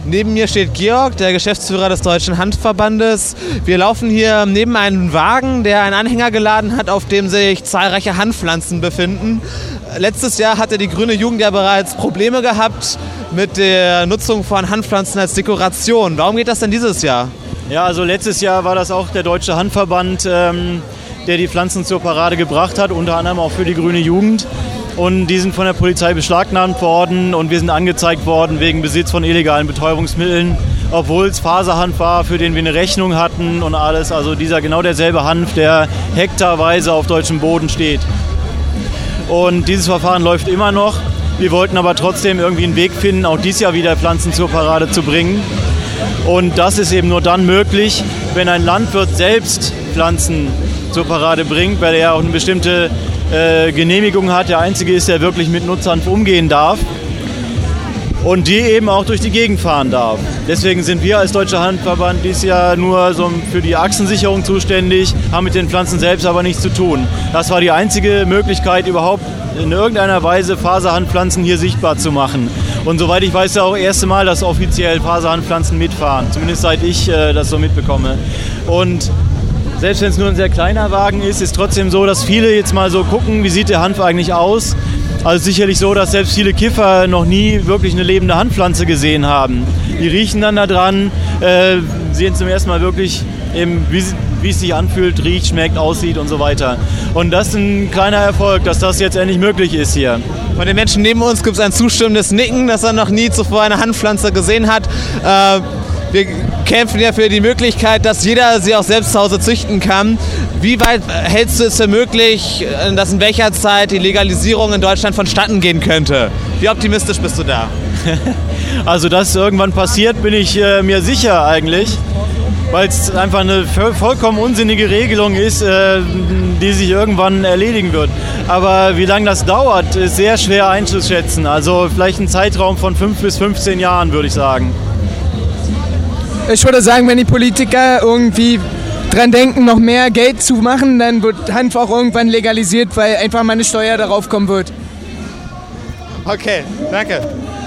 Neben mir steht Georg, der Geschäftsführer des Deutschen Hanfverbandes. Wir laufen hier neben einem Wagen, der einen Anhänger geladen hat, auf dem sich zahlreiche Hanfpflanzen befinden. Letztes Jahr hatte die Grüne Jugend ja bereits Probleme gehabt mit der Nutzung von Hanfpflanzen als Dekoration. Warum geht das denn dieses Jahr? Ja, also letztes Jahr war das auch der Deutsche Hanfverband, der die Pflanzen zur Parade gebracht hat, unter anderem auch für die Grüne Jugend. Und die sind von der Polizei beschlagnahmt worden und wir sind angezeigt worden wegen Besitz von illegalen Betäubungsmitteln, obwohl es Faserhanf war, für den wir eine Rechnung hatten und alles. Also genau derselbe Hanf, der hektarweise auf deutschem Boden steht. Und dieses Verfahren läuft immer noch. Wir wollten aber trotzdem irgendwie einen Weg finden, auch dieses Jahr wieder Pflanzen zur Parade zu bringen. Und das ist eben nur dann möglich, wenn ein Landwirt selbst Pflanzen zur Parade bringt, weil er ja auch eine bestimmte Genehmigung hat. Der einzige ist, der wirklich mit Nutzhanf umgehen darf und die eben auch durch die Gegend fahren darf. Deswegen sind wir als Deutscher Hanfverband dieses Jahr nur so für die Achsensicherung zuständig, haben mit den Pflanzen selbst aber nichts zu tun. Das war die einzige Möglichkeit, überhaupt in irgendeiner Weise Faserhanfpflanzen hier sichtbar zu machen. Und soweit ich weiß, ja auch das erste Mal, dass offiziell Faserhanfpflanzen mitfahren, zumindest seit ich das so mitbekomme. Und selbst wenn es nur ein sehr kleiner Wagen ist, ist trotzdem so, dass viele jetzt mal so gucken, wie sieht der Hanf eigentlich aus. Also sicherlich so, dass selbst viele Kiffer noch nie wirklich eine lebende Hanfpflanze gesehen haben. Die riechen dann da dran, sehen zum ersten Mal wirklich, eben, wie es sich anfühlt, riecht, schmeckt, aussieht und so weiter. Und das ist ein kleiner Erfolg, dass das jetzt endlich möglich ist hier. Von den Menschen neben uns gibt es ein zustimmendes Nicken, dass er noch nie zuvor eine Hanfpflanze gesehen hat. Wir kämpfen ja für die Möglichkeit, dass jeder sie auch selbst zu Hause züchten kann. Wie weit hältst du es für möglich, dass in welcher Zeit die Legalisierung in Deutschland vonstatten gehen könnte? Wie optimistisch bist du da? Also, dass irgendwann passiert, bin ich mir sicher eigentlich, weil es einfach eine vollkommen unsinnige Regelung ist, die sich irgendwann erledigen wird. Aber wie lange das dauert, ist sehr schwer einzuschätzen. Also vielleicht ein Zeitraum von 5 bis 15 Jahren, würde ich sagen. Ich würde sagen, wenn die Politiker irgendwie dran denken, noch mehr Geld zu machen, dann wird Hanf auch irgendwann legalisiert, weil einfach mal eine Steuer darauf kommen wird. Okay, danke.